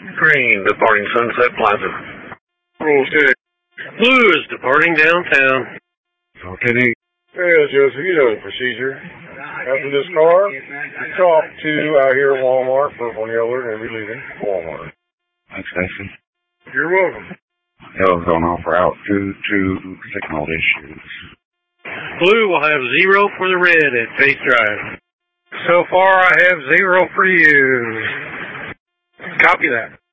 Green, departing Sunset Plaza. Roll 6. Blue is departing downtown. Okay. Well, Joseph, you know the procedure. After this car, you talk to out here at Walmart, purple and yellow, and we're leaving Walmart. Thanks, Stacy. You're welcome. Yellow's on off route 2 signal issues. Blue will have 0 for the red at Face Drive. So far, I have 0 for you. Copy that.